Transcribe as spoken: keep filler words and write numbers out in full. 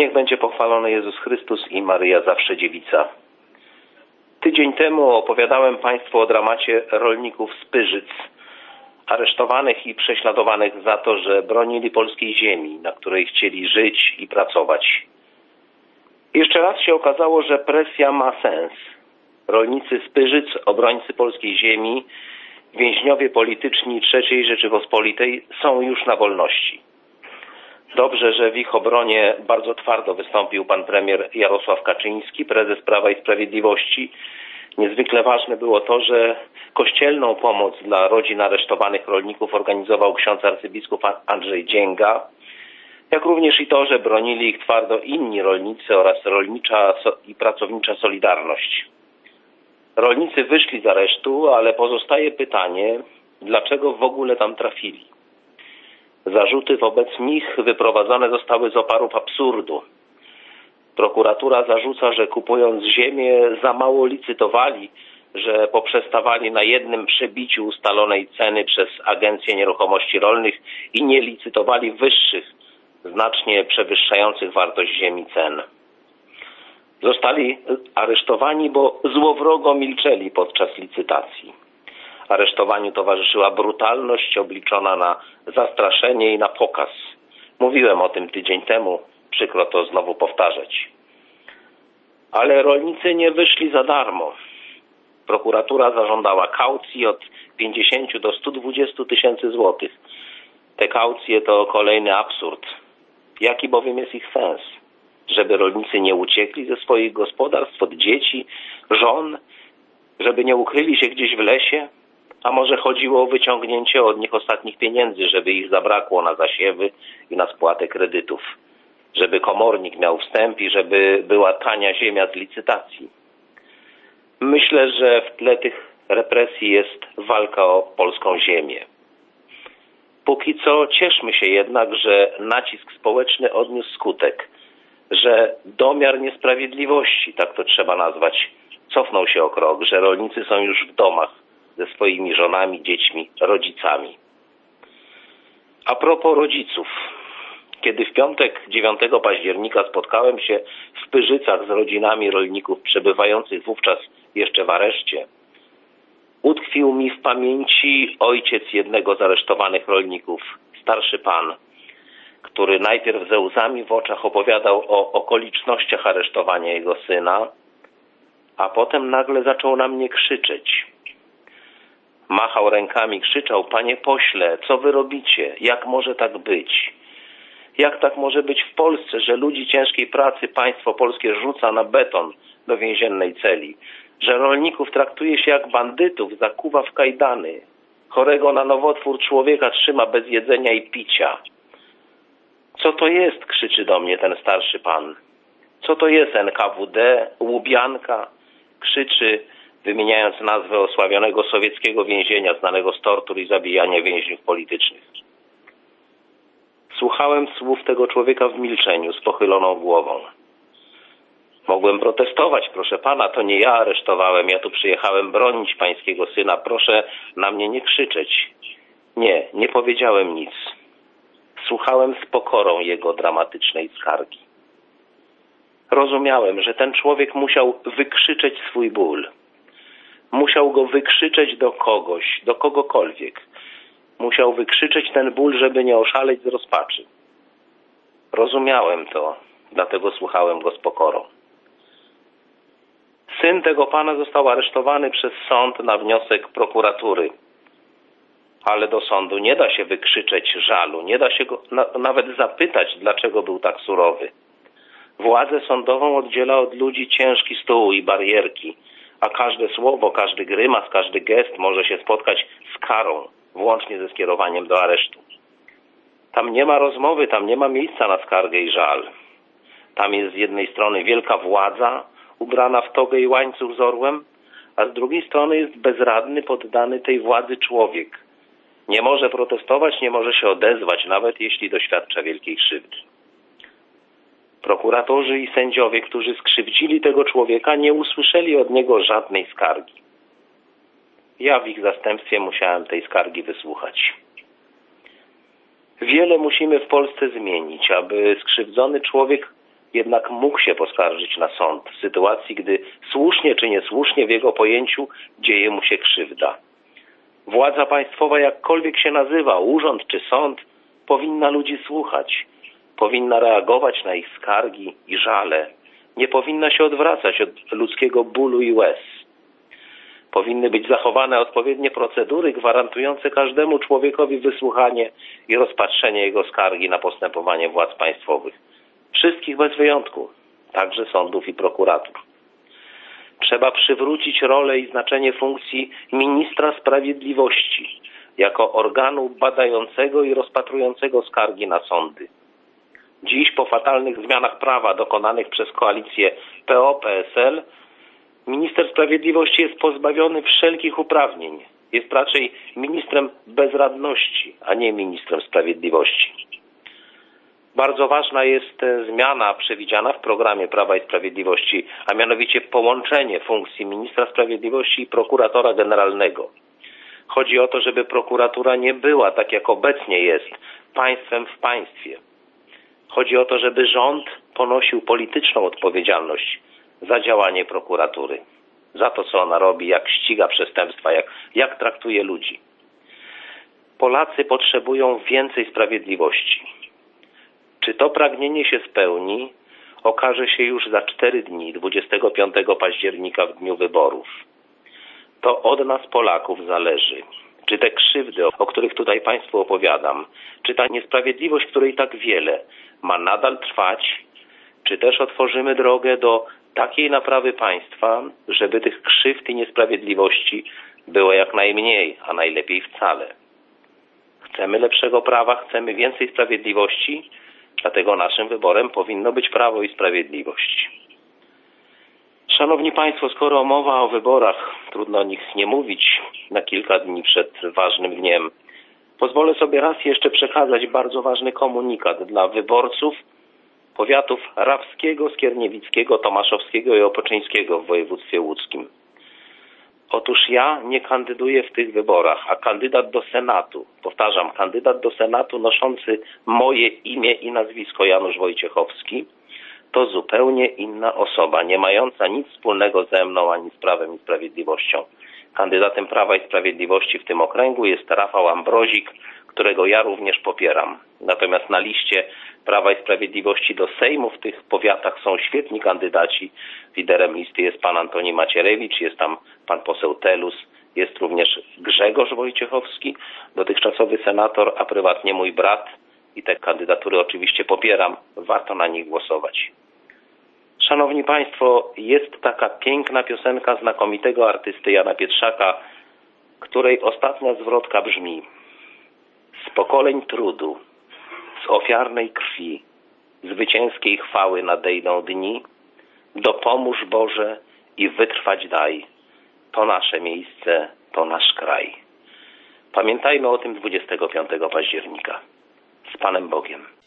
Niech będzie pochwalony Jezus Chrystus i Maryja zawsze dziewica. Tydzień temu opowiadałem Państwu o dramacie rolników z Pyrzyc, aresztowanych i prześladowanych za to, że bronili polskiej ziemi, na której chcieli żyć i pracować. Jeszcze raz się okazało, że presja ma sens. Rolnicy z Pyrzyc, obrońcy polskiej ziemi, więźniowie polityczni trzeciej Rzeczypospolitej są już na wolności. Dobrze, że w ich obronie bardzo twardo wystąpił pan premier Jarosław Kaczyński, prezes Prawa i Sprawiedliwości. Niezwykle ważne było to, że kościelną pomoc dla rodzin aresztowanych rolników organizował ksiądz arcybiskup Andrzej Dzięga, jak również i to, że bronili ich twardo inni rolnicy oraz rolnicza i pracownicza Solidarność. Rolnicy wyszli z aresztu, ale pozostaje pytanie, dlaczego w ogóle tam trafili. Zarzuty wobec nich wyprowadzone zostały z oparów absurdu. Prokuratura zarzuca, że kupując ziemię za mało licytowali, że poprzestawali na jednym przebiciu ustalonej ceny przez Agencję Nieruchomości Rolnych i nie licytowali wyższych, znacznie przewyższających wartość ziemi cen. Zostali aresztowani, bo złowrogo milczeli podczas licytacji. Aresztowaniu towarzyszyła brutalność obliczona na zastraszenie i na pokaz. Mówiłem o tym tydzień temu, przykro to znowu powtarzać. Ale rolnicy nie wyszli za darmo. Prokuratura zażądała kaucji od pięćdziesięciu do stu dwudziestu tysięcy złotych. Te kaucje to kolejny absurd. Jaki bowiem jest ich sens? Żeby rolnicy nie uciekli ze swoich gospodarstw, od dzieci, żon, żeby nie ukryli się gdzieś w lesie? A może chodziło o wyciągnięcie od nich ostatnich pieniędzy, żeby ich zabrakło na zasiewy i na spłatę kredytów, żeby komornik miał wstęp i żeby była tania ziemia z licytacji. Myślę, że w tle tych represji jest walka o polską ziemię. Póki co cieszmy się jednak, że nacisk społeczny odniósł skutek, że domiar niesprawiedliwości, tak to trzeba nazwać, cofnął się o krok, że rolnicy są już w domach ze swoimi żonami, dziećmi, rodzicami. A propos rodziców. Kiedy w piątek dziewiątego października spotkałem się w Pyrzycach z rodzinami rolników przebywających wówczas jeszcze w areszcie, utkwił mi w pamięci ojciec jednego z aresztowanych rolników, starszy pan, który najpierw ze łzami w oczach opowiadał o okolicznościach aresztowania jego syna, a potem nagle zaczął na mnie krzyczeć. Machał rękami, krzyczał: panie pośle, co wy robicie? Jak może tak być? Jak tak może być w Polsce, że ludzi ciężkiej pracy państwo polskie rzuca na beton do więziennej celi? Że rolników traktuje się jak bandytów, zakuwa w kajdany, chorego na nowotwór człowieka trzyma bez jedzenia i picia. Co to jest? Krzyczy do mnie ten starszy pan. Co to jest N K W D, Łubianka? Krzyczy, wymieniając nazwę osławionego sowieckiego więzienia znanego z tortur i zabijania więźniów politycznych. Słuchałem słów tego człowieka w milczeniu, z pochyloną głową. Mogłem protestować, proszę pana, to nie ja aresztowałem, ja tu przyjechałem bronić pańskiego syna, proszę na mnie nie krzyczeć. Nie, nie powiedziałem nic. Słuchałem z pokorą jego dramatycznej skargi. Rozumiałem, że ten człowiek musiał wykrzyczeć swój ból. Musiał go wykrzyczeć do kogoś, do kogokolwiek. Musiał wykrzyczeć ten ból, żeby nie oszaleć z rozpaczy. Rozumiałem to, dlatego słuchałem go z pokorą. Syn tego pana został aresztowany przez sąd na wniosek prokuratury. Ale do sądu nie da się wykrzyczeć żalu, nie da się go na, nawet zapytać, dlaczego był tak surowy. Władzę sądową oddziela od ludzi ciężki stół i barierki, a każde słowo, każdy grymas, każdy gest może się spotkać z karą, włącznie ze skierowaniem do aresztu. Tam nie ma rozmowy, tam nie ma miejsca na skargę i żal. Tam jest z jednej strony wielka władza, ubrana w togę i łańcuch z orłem, a z drugiej strony jest bezradny, poddany tej władzy człowiek. Nie może protestować, nie może się odezwać, nawet jeśli doświadcza wielkiej krzywdy. Prokuratorzy i sędziowie, którzy skrzywdzili tego człowieka, nie usłyszeli od niego żadnej skargi. Ja w ich zastępstwie musiałem tej skargi wysłuchać. Wiele musimy w Polsce zmienić, aby skrzywdzony człowiek jednak mógł się poskarżyć na sąd w sytuacji, gdy słusznie czy niesłusznie w jego pojęciu dzieje mu się krzywda. Władza państwowa, jakkolwiek się nazywa, urząd czy sąd, powinna ludzi słuchać, powinna reagować na ich skargi i żale, nie powinna się odwracać od ludzkiego bólu i łez. Powinny być zachowane odpowiednie procedury gwarantujące każdemu człowiekowi wysłuchanie i rozpatrzenie jego skargi na postępowanie władz państwowych. Wszystkich bez wyjątku, także sądów i prokuratur. Trzeba przywrócić rolę i znaczenie funkcji ministra sprawiedliwości jako organu badającego i rozpatrującego skargi na sądy. Dziś po fatalnych zmianach prawa dokonanych przez koalicję P O P S L minister sprawiedliwości jest pozbawiony wszelkich uprawnień. Jest raczej ministrem bezradności, a nie ministrem sprawiedliwości. Bardzo ważna jest zmiana przewidziana w programie Prawa i Sprawiedliwości, a mianowicie połączenie funkcji ministra sprawiedliwości i prokuratora generalnego. Chodzi o to, żeby prokuratura nie była, tak jak obecnie jest, państwem w państwie. Chodzi o to, żeby rząd ponosił polityczną odpowiedzialność za działanie prokuratury. Za to, co ona robi, jak ściga przestępstwa, jak, jak traktuje ludzi. Polacy potrzebują więcej sprawiedliwości. Czy to pragnienie się spełni, okaże się już za cztery dni, dwudziestego piątego października, w dniu wyborów. To od nas, Polaków, zależy. Czy te krzywdy, o których tutaj Państwu opowiadam, czy ta niesprawiedliwość, której tak wiele, ma nadal trwać, czy też otworzymy drogę do takiej naprawy państwa, żeby tych krzywd i niesprawiedliwości było jak najmniej, a najlepiej wcale. Chcemy lepszego prawa, chcemy więcej sprawiedliwości, dlatego naszym wyborem powinno być Prawo i Sprawiedliwość. Szanowni Państwo, skoro mowa o wyborach, trudno o nich nie mówić na kilka dni przed ważnym dniem, pozwolę sobie raz jeszcze przekazać bardzo ważny komunikat dla wyborców powiatów rawskiego, skierniewickiego, tomaszowskiego i opoczyńskiego w województwie łódzkim. Otóż ja nie kandyduję w tych wyborach, a kandydat do Senatu, powtarzam, kandydat do Senatu noszący moje imię i nazwisko Janusz Wojciechowski, to zupełnie inna osoba, nie mająca nic wspólnego ze mną ani z Prawem i Sprawiedliwością. Kandydatem Prawa i Sprawiedliwości w tym okręgu jest Rafał Ambrozik, którego ja również popieram. Natomiast na liście Prawa i Sprawiedliwości do Sejmu w tych powiatach są świetni kandydaci. Liderem listy jest pan Antoni Macierewicz, jest tam pan poseł Telus, jest również Grzegorz Wojciechowski, dotychczasowy senator, a prywatnie mój brat. I te kandydatury oczywiście popieram. Warto na nich głosować. Szanowni Państwo, jest taka piękna piosenka znakomitego artysty Jana Pietrzaka, której ostatnia zwrotka brzmi: z pokoleń trudu, z ofiarnej krwi, zwycięskiej chwały nadejdą dni, dopomóż Boże i wytrwać daj, to nasze miejsce, to nasz kraj. Pamiętajmy o tym dwudziestego piątego października. Z Panem Bogiem.